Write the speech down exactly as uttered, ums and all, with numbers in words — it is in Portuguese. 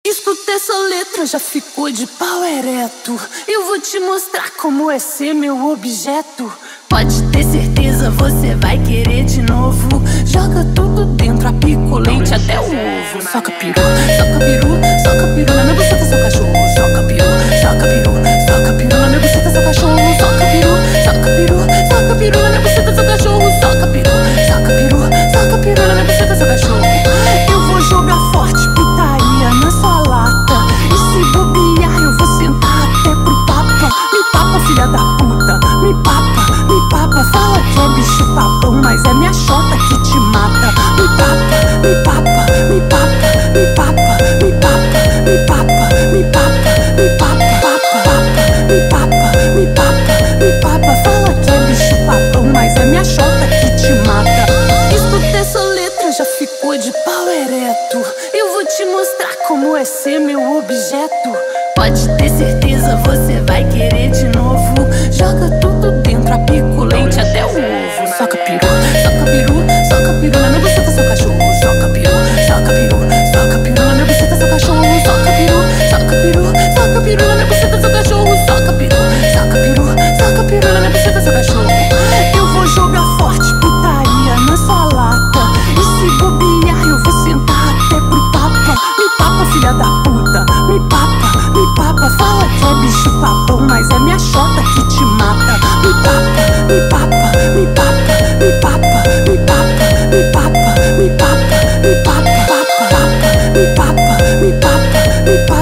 Escuta essa letra, já ficou de pau ereto. Eu vou te mostrar como é ser meu objeto. Pode ter certeza, você vai querer de novo. Joga tudo dentro, a pico, leite até o ovo. Soca peru, soca peru, soca peru na minha buceta, seu cachorro. Soca peru, soca peru, soca peru na minha buceta, seu cachorro. Soca peru, soca peru, soca peru na minha buceta, seu cachorro. Soca peru, soca peru, soca peru na minha buceta, seu cachorro. Eu vou jogar forte, putaria na sua lata. E se bobear, eu vou sentar até pro papa. Me papa, filha da puta, me papa, me papa. Fala que é bicho papão, mas é minha xota que te mata. Me papa, me papa, me papa, me papa, me papa, me papa, me papa, me papa, papa, papa, me papa, me papa, me papa. Fala que é bicho papão, mas é minha xota que te mata. Escuta essa letra, já ficou de pau ereto. Eu vou te mostrar como é ser meu objeto. Pode ter certeza, você vai querer de novo. Joga tudo dentro, a pico, leite até o ovo. Soca peru, soca peru, soca peru na minha buceta, seu cachorro. Soca peru, soca peru, soca peru na minha buceta, seu cachorro. Soca peru, soca peru, soca peru na minha buceta, seu cachorro. Soca peru, soca peru, soca peru na minha buceta, seu cachorro. Eu vou jogar forte, putaria na sua lata. E se bobear, eu vou sentar até pro papa. Me papa, filha da puta, me papa, me papa. Fala que é bicho papão, mas é minha xota que te mata. Me papa, me papa, me papa, me papa, me papa, me papa, me papa, me papa, papa, papa, me papa, me papa, me papa.